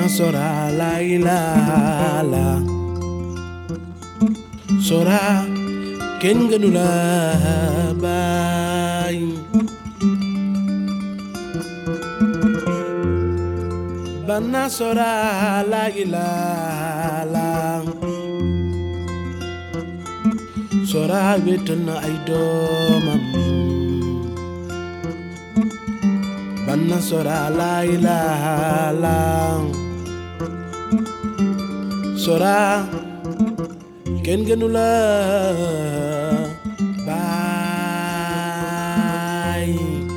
Bana sora la ilala sora ken gënula bay Bana sora la ilala sora wetna ay domam Bana sora la ilala sora ken gënula bay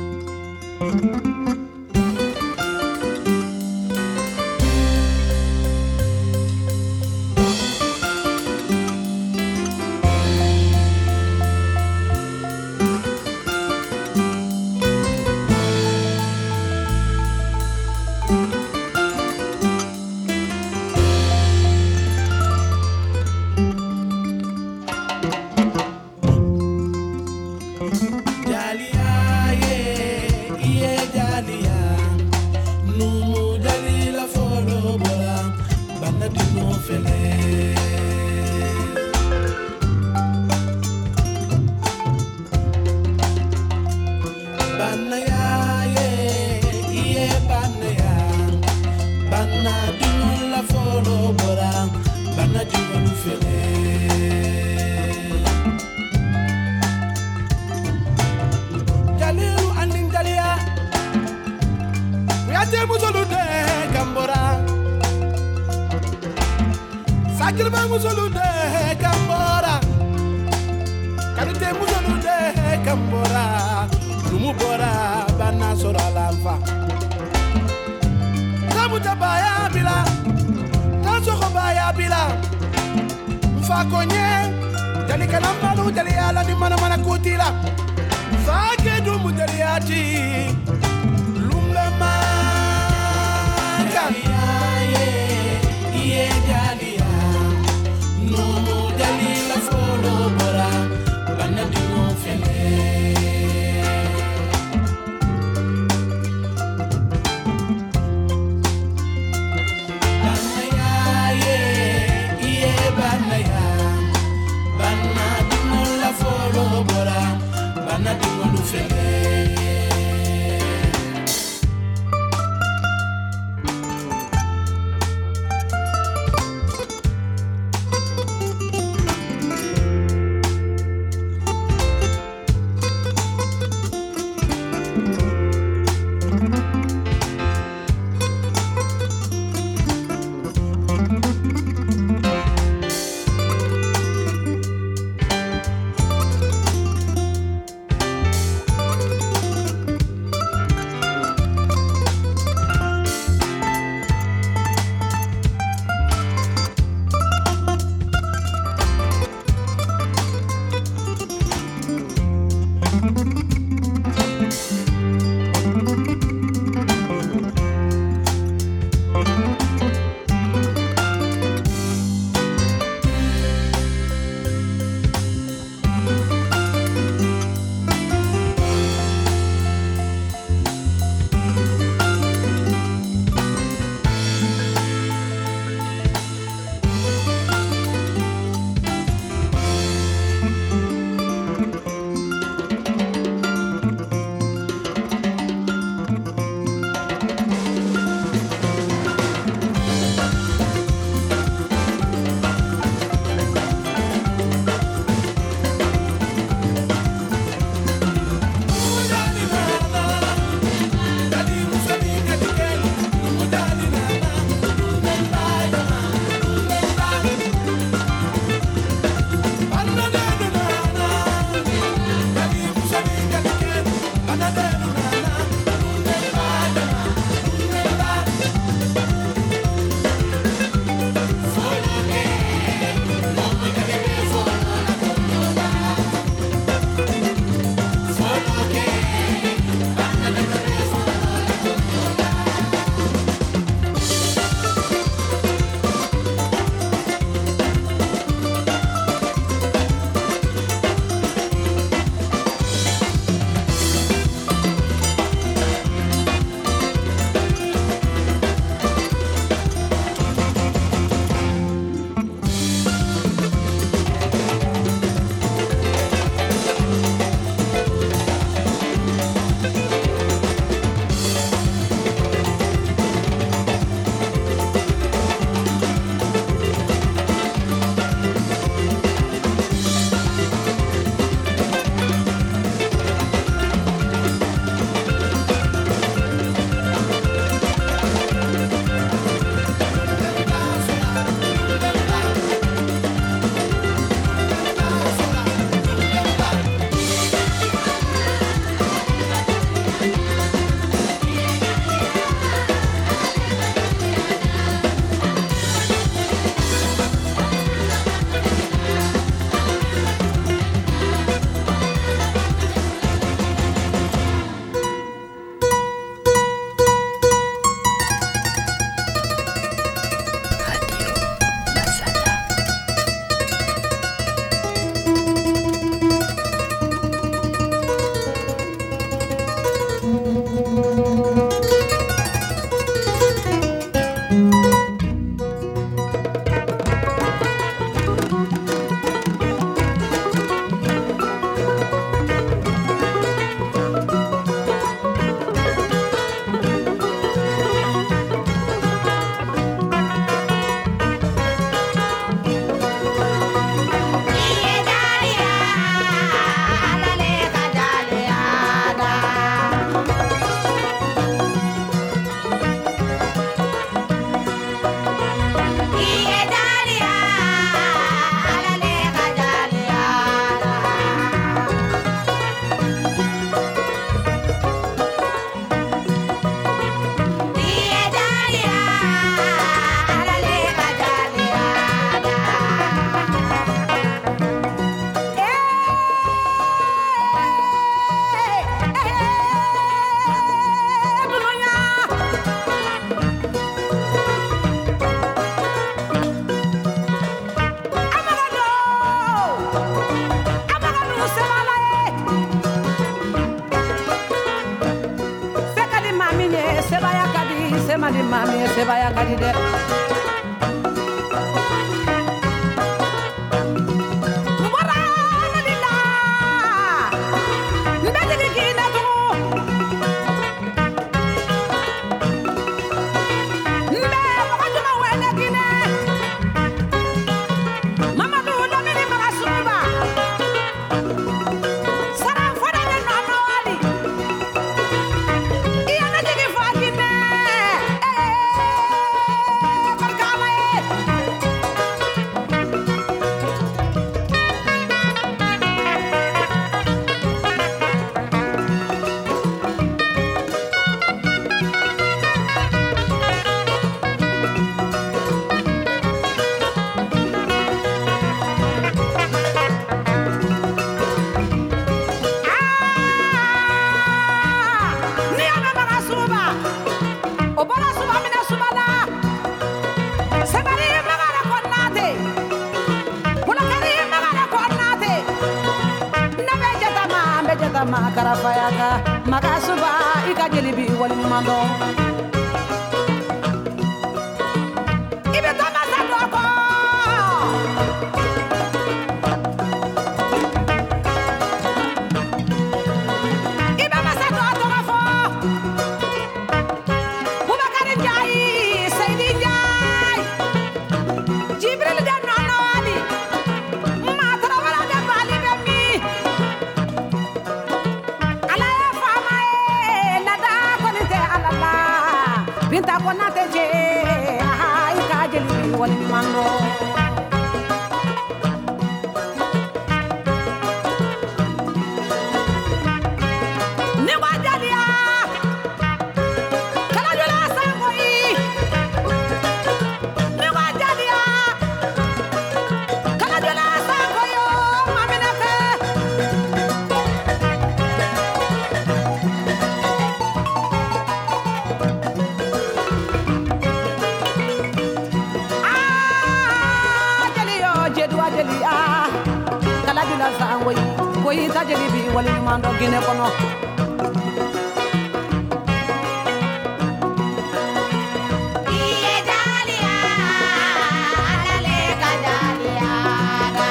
Sakilba musolude kambora Kanute musolude kambora Lumubora bana sora lamfa Kamuta baya bila Kansoko baya bila Mfakonye Jali kanambalu jali ala ni mana kutila Fake dumu jali ati Lumlema Iye jali no jali la folo bora bana di mo fele bana ya ye iye bana ya bana di mo la folo bora bana di mo fele mandi mami sebaya kadi de Mubara nalila Ndajigi kina tu Mbe wakajuma wene kine Mamadu lamini makasuba Saram fada nye nono wali Iya najigi fakine Barkala Niana makasuba Obara suba mina subala Sebari magara konate Pulakari magara konate Nabejata ma karafayaka Makasuba ikajelibi wali mando Ibe tama sadoko Ibe masado atogafo Bubakari Njai Seydi Njai Jibril de nono wali Matara wala de bali bemi Ala e fama e nada konite alala Binta konate je Aha ikajeli wali mando Ni wajalia Kala jula sangoi Ni wajalia Kala jula sangoyo maminake Jeli yo jedu ajeli Kala jula sangoi Koyi tajeli bi wali mando gine kono Iye jalia, alale ka jalia da.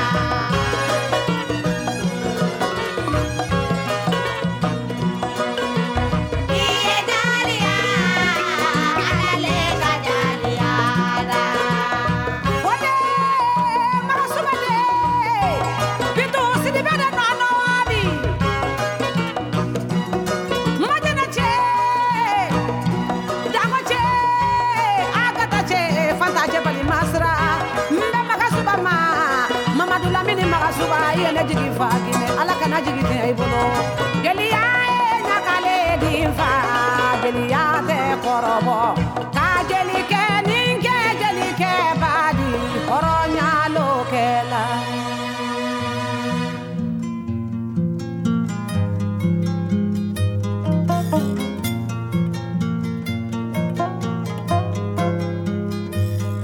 Iye jalia, alale ka jalia da. Wode makasubade Bintu sidi bede nono wali Majana che Dango che Agata che Fanta che bali masra Mbe makasuba ma Mamadou Lamini makasuba Yene jigi fagine Ala kana jigi te ibolo Gelia e nyakale diva Gelia te korobo Ka jeli ke ninge jeli ke badi Oronya lokela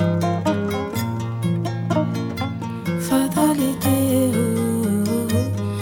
Fatalité,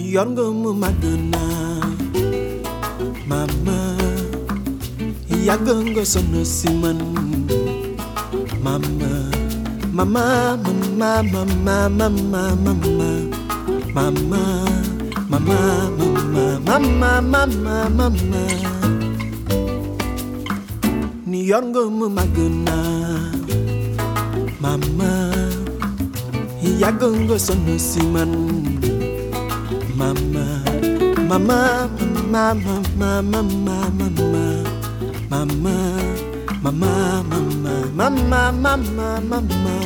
yor nga ma màgg naa mama yàgg nga sonn si man mama mama mama mama mama mama mama mama mama mama mama ni yor nga ma màgg naa mama yàgg nga sonn si man mama mama mama mama mama mama mama mama mama mama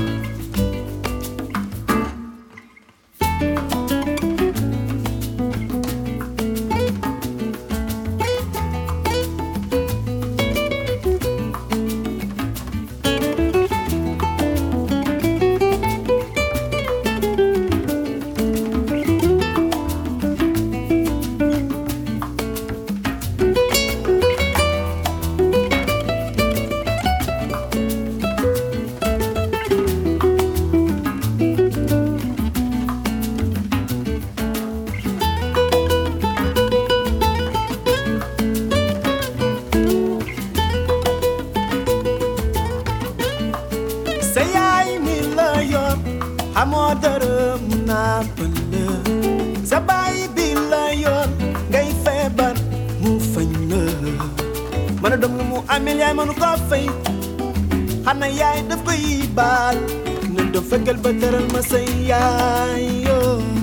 xana yaay daf koy baal ne do fekkal ba teral ma say yaay yo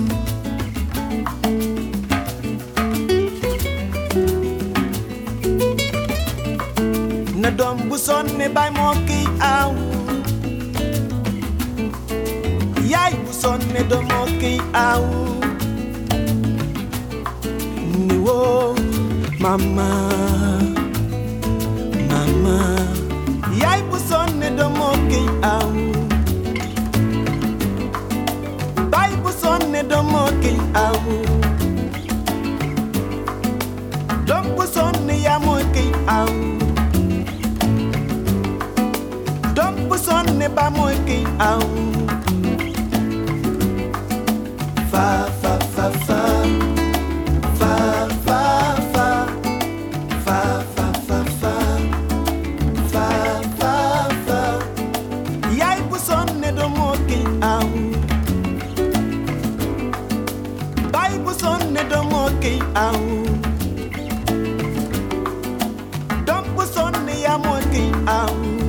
na doom bu sonne bay moo kiy aw yaay bu sonne do moo kiy aw ni woo mama mama yaay bu sonne do moo kiy aw baay bu sonne do moo kiy aw doom bu sonne yaa moo kiy aw doom bu sonne ba moo kiy aw fa fa fa fa fa fa fa fa fa fa fa fa fa fa yaay bu sonne do moo kiy aw baay bu sonne do moo kiy aw doom bu sonne yaa moo kiy aw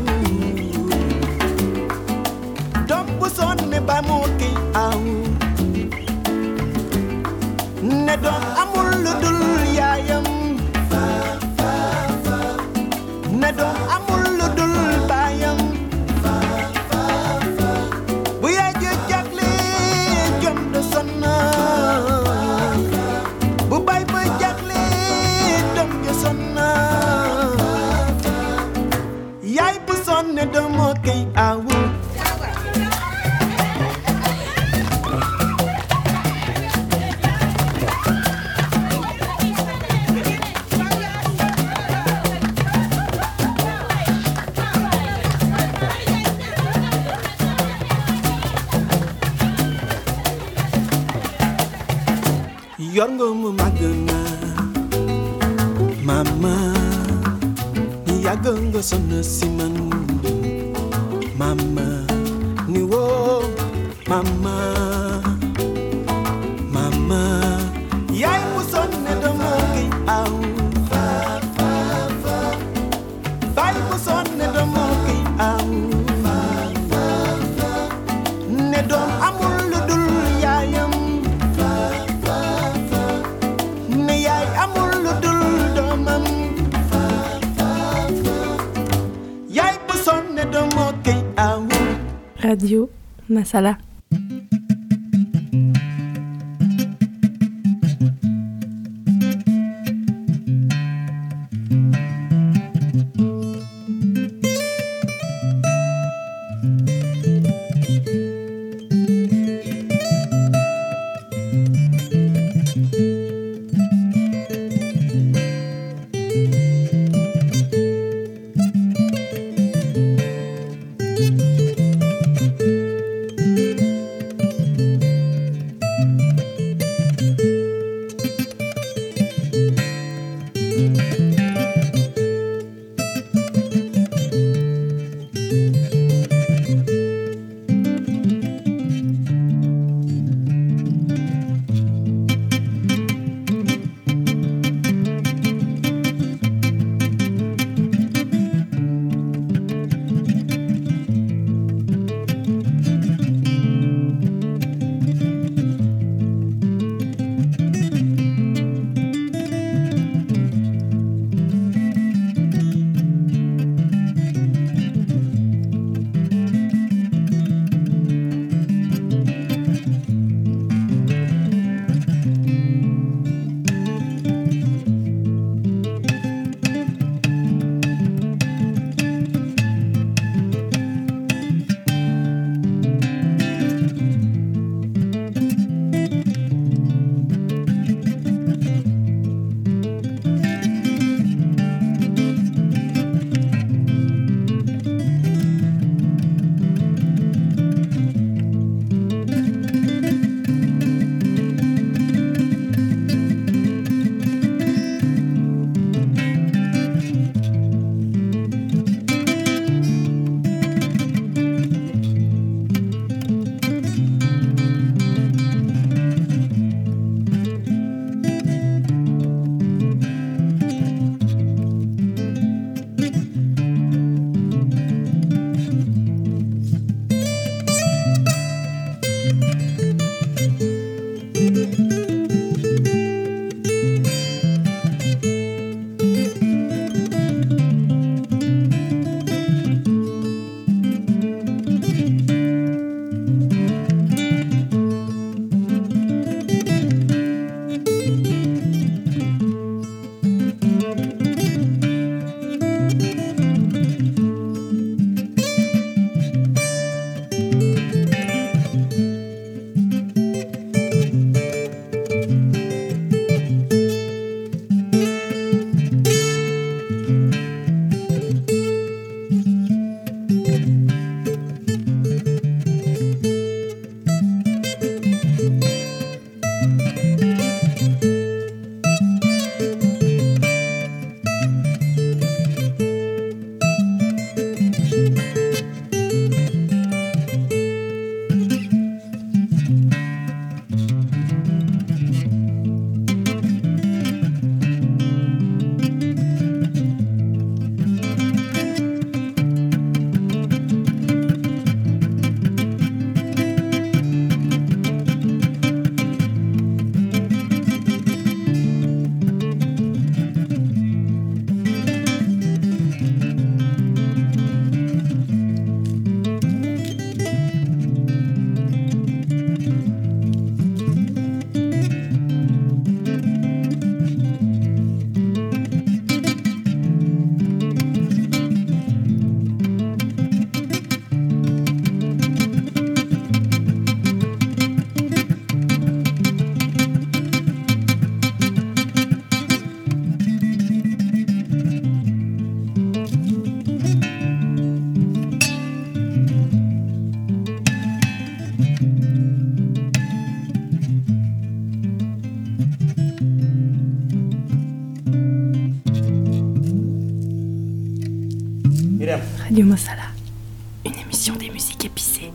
doom bu sonne ba moo kiy aw ne doom amul lu dul yaayam fa fa fa ne doom amul lu dul baayam fa fa fa bu yaay ji jagle jom do sonna bu baay ba jagle doom jo sonna yaay bu sonne doom moo kiy awu yor nga mu màgg naa mama yàgg nga sonn si man mama ni woo mama mama yaay bu sonne do moo kiy aw fa fa fa baay bu sonne do moo kiy aw fa fa fa ne doom amul lu dul yaayam Radio Masala. Radio Masala, une émission des musiques épicées.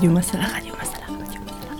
Radio Masala, Radio Masala, Radio Masala.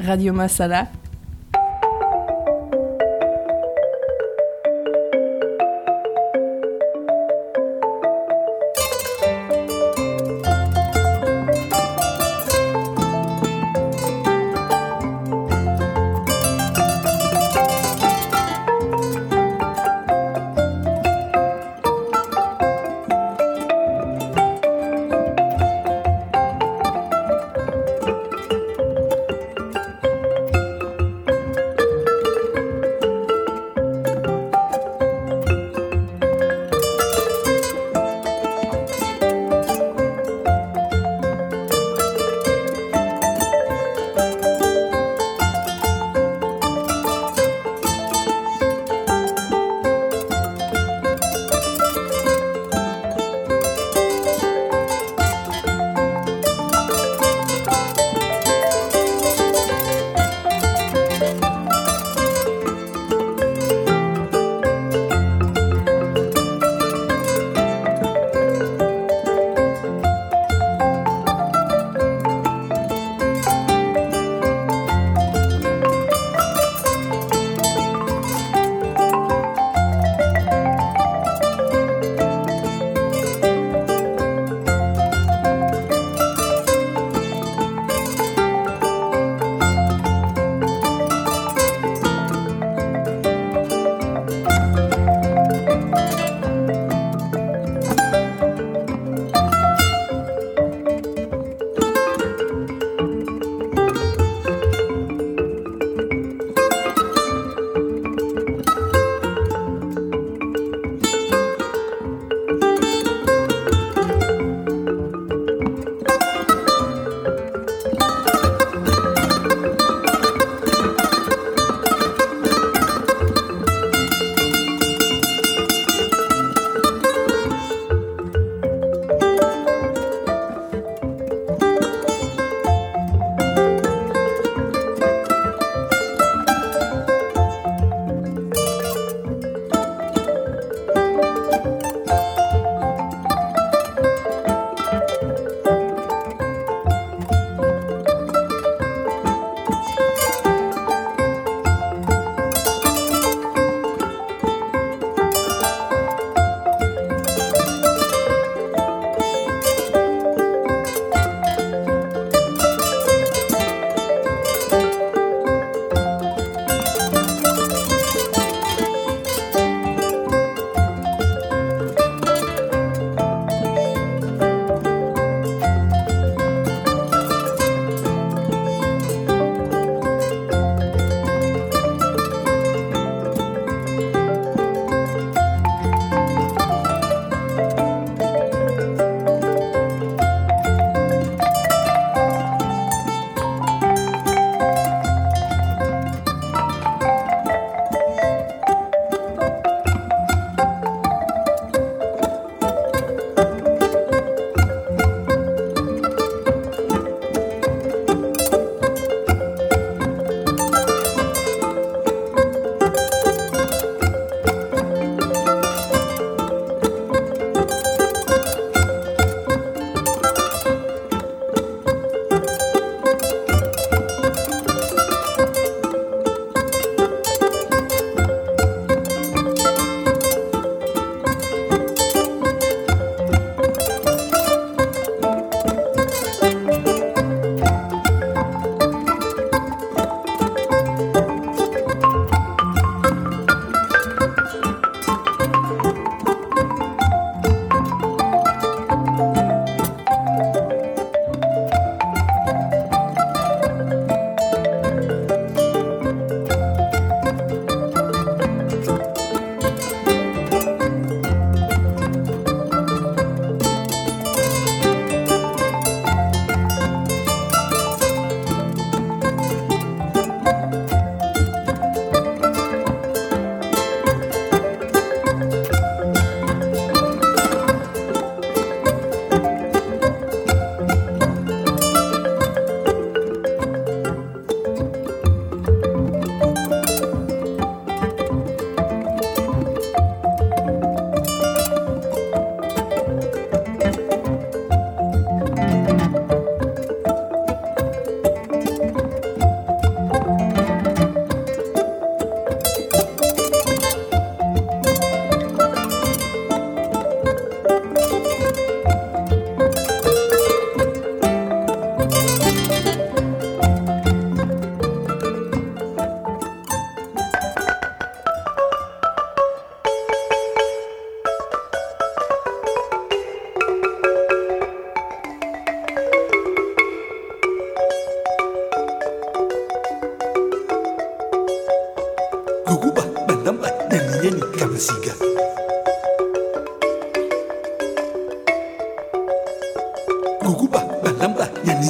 Radio Masala.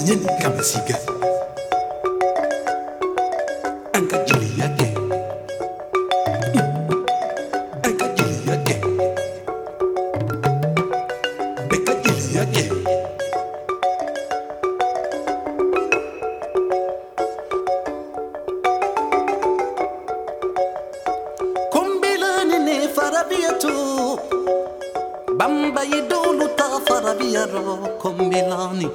nyen kamasiga anka jili yake anka jili yake beka jili yake kumbilani ne farabiyatu bamba yidulu ta farabiyaro kumbilani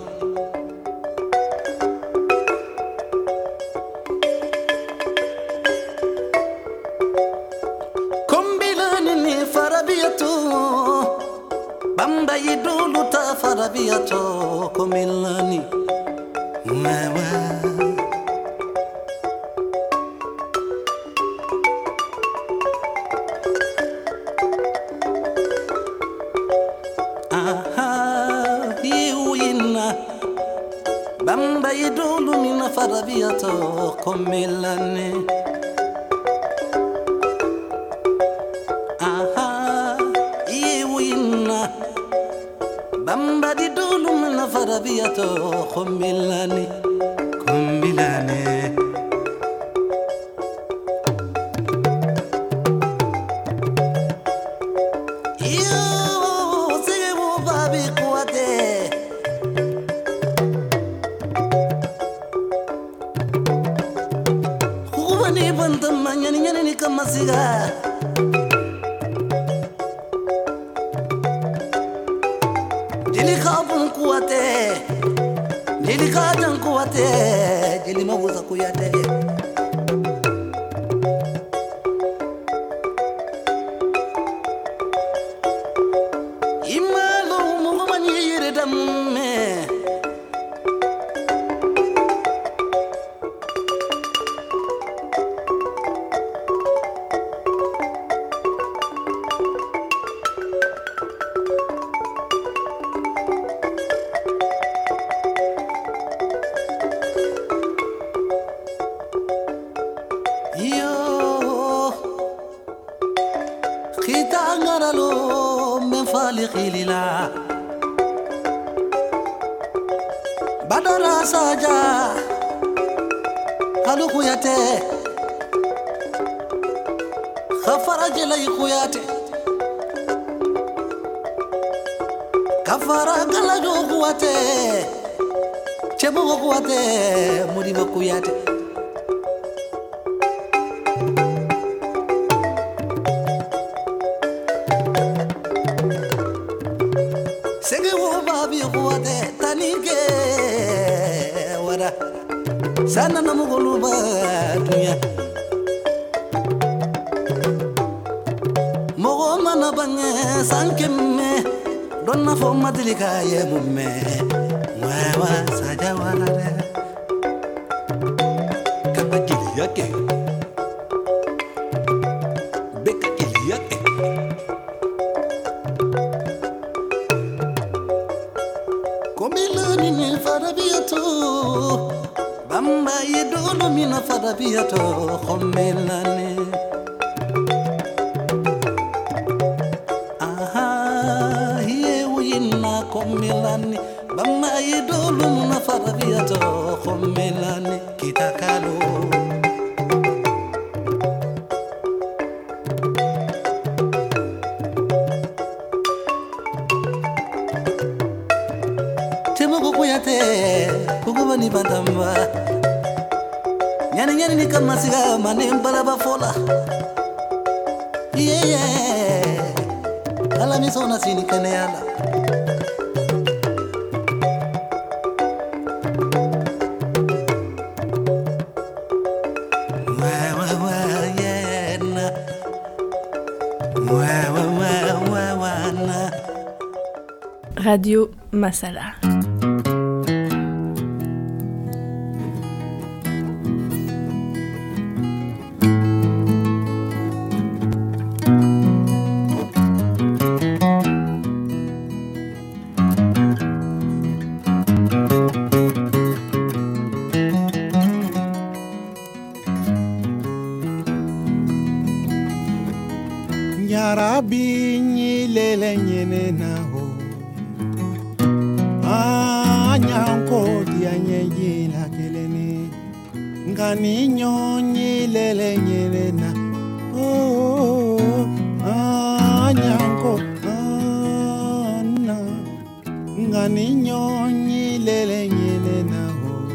bamba yidulu ta farabiyato komilani wewe aha yiwina bamba yidulu mina farabiyato komilani bamba di dulu mina farabiyato kumbilani kumbilani yo sige wo babi kuate kubani bandam nyani ni kamasiga jeli kabun kuate jeli kadan kuate jeli mabuza kuyate imalo mugumani yiredamme khilila badara saja halu kuyate khafara jelay kuyate kafara gala jo kuwate chebo kuwate mudibo kuyate sana namugulu badunya mogo mana bange sankemme donna fo madlika ye mumme wawa saja warare kabajili yake bekajili yake komilani ni farabiyato bamba yidulu mina farabiyato khomilani aha yewina komilani bamba yidulu mina farabiyato khomilani kitakalo temo kuyate kugubani badamba nyani ni kamasiga mane balaba fola yeah ala misona sini kanela Radio Masala. Nyarabi nyilele nyene na ho nyanko dia dianye la kelene ngani nyonyi lele nyerena oh anyanko ana ngani nyonyi lele nyerena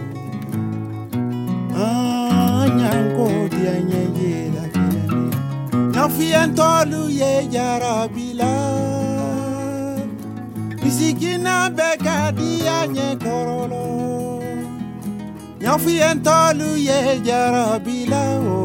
anyanko dianye la kelene nafiantolu ye jarabila Misikina beka dianye korolo Nyafi entolu ye jarabila o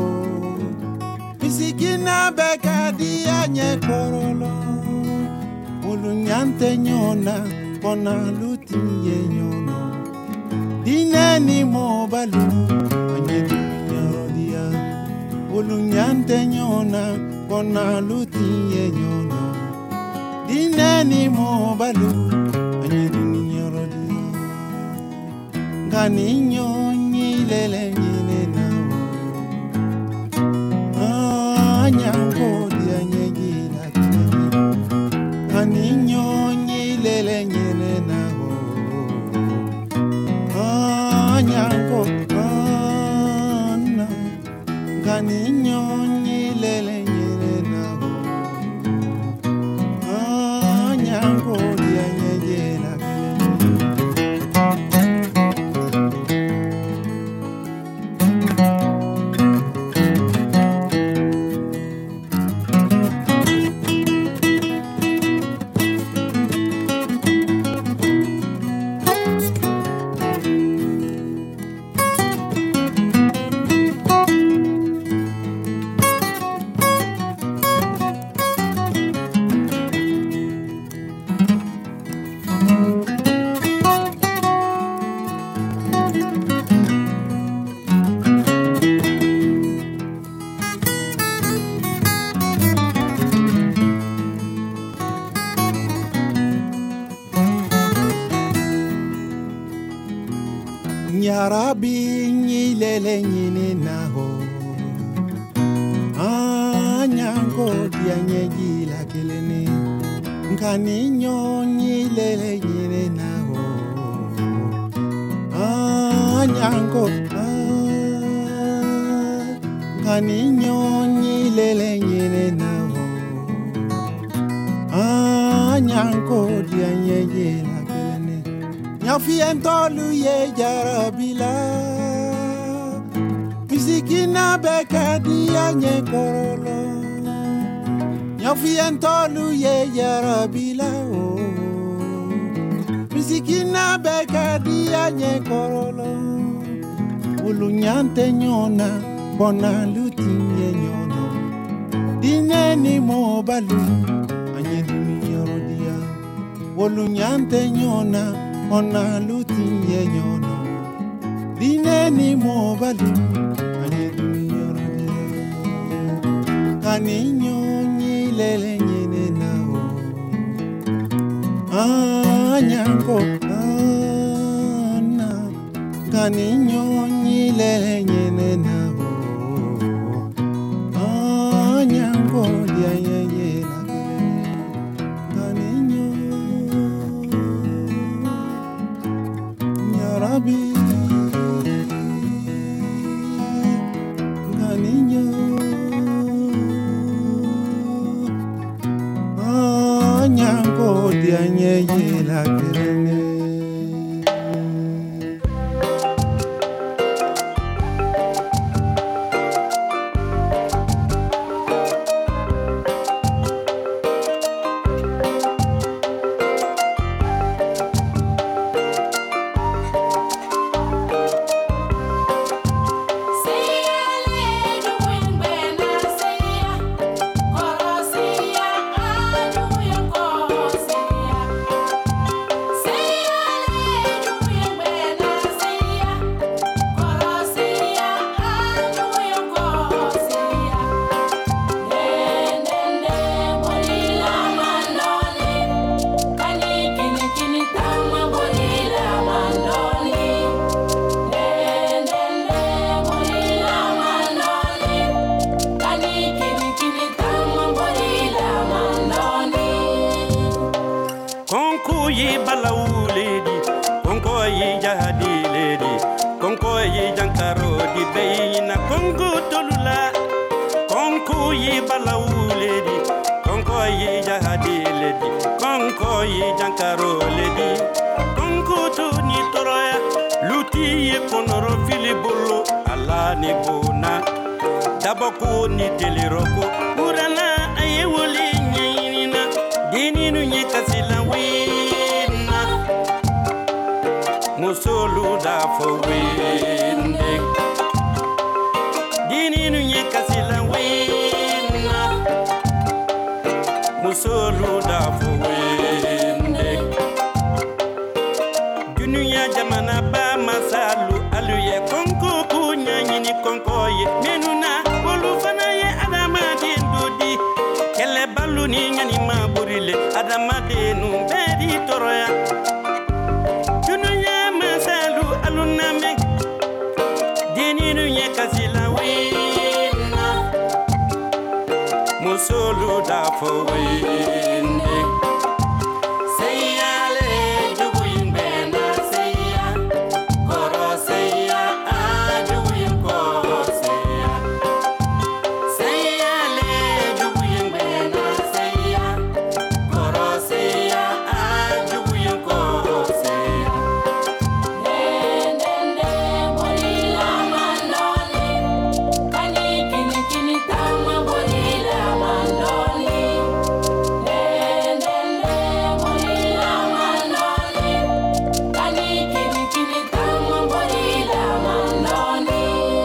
Misikina beka dianye korolo Ulunyante nyona Pona luti ye nyono Dineni mo balu Anye dunyaro dia Ulunyante nyona Pona luti ye nyono Dineni mo balu Anye dunyaro dia Ngani nyonyi lele nyine nao Anyanko dia nyegila kine Ngani nyonyi lele nyine nao Anyanko ana Ngani nyonyi lele nyine nao Anyanko dia nyegila Nyarabi nyilele nyine naho Anyanko dianye gila kelene Nkani nyilele nyine naho Anyanko Nkani nyilele nyine naho Anyanko dianye gila Nyafi entolu ye jarabila Misikina beka dianye korolo Nyafi entolu ye jarabila oh Misikina beka dianye korolo Ulunyante nyona Bona luti ye nyono Dineni mo balu Anye dunyaro dia Ulunyante nyona Ona luti ye nyono Dineni mo balu Anye dunyaro dia Kani nyonyi lele nyene nao Anyanko ana Kani nyonyi lele nyene nao Anyanko dia ye la Kani Nyarabi Nganinyo Anyanko dianye la kerene Konko ye balawuledi, konko ye jadi ye jankaro ledi konkutu ni toroya luti ye konoro filibolo ala ni bona dabako ni deliroko urana aye woli nyina dininu nye kasila wina musolu da fo winde dininu nye kasila wina musolu da fo winde dunuya jamana ba masalu aluye konko kunya nyini konko ye menuna wolu fana ye adama dindudi kele balu ni nyani maburile adama denu bedi toroya dunuya masalu aluname dininu ye kasila wina musolu da fo winde seyale jubuyin bena seya koro seya ajubuyin ko seya seyale jubuyin bena seya koro seya ajubuyin ko seya Nendende bolila mandoli, kani kini kini tama bolila mandoli. Nendende bolila mandoli, kani kini kini tama bolila mandoli.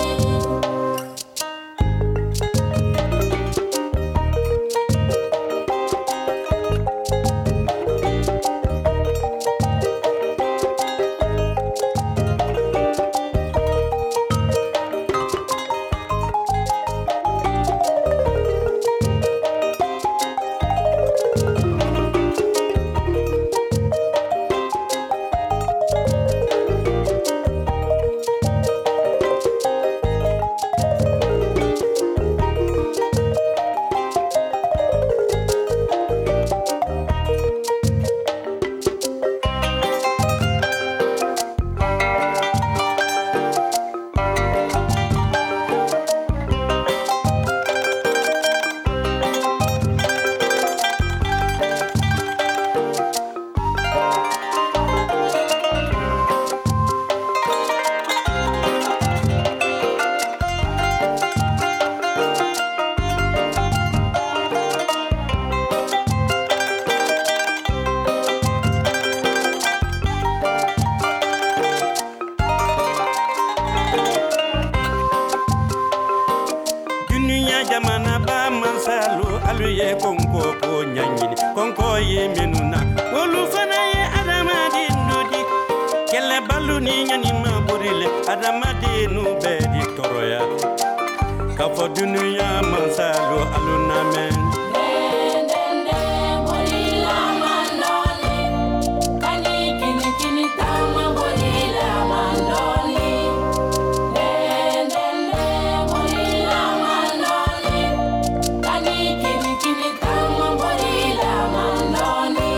dunuya jamana ba masalu aluye konko ko nyanyini konko ye menuna wolu fana ye adama dindudi kele balu ni nyani maburile adama dinu bedi toroya kafo dunuya masalu alunamen Nendende bolila mandoli, kani kini kini tama bolila mandoli. Nendende bolila mandoli, kani kini kini tama bolila mandoli.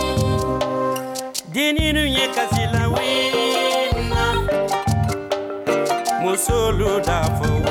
dininu ye kasila wina musolu da fo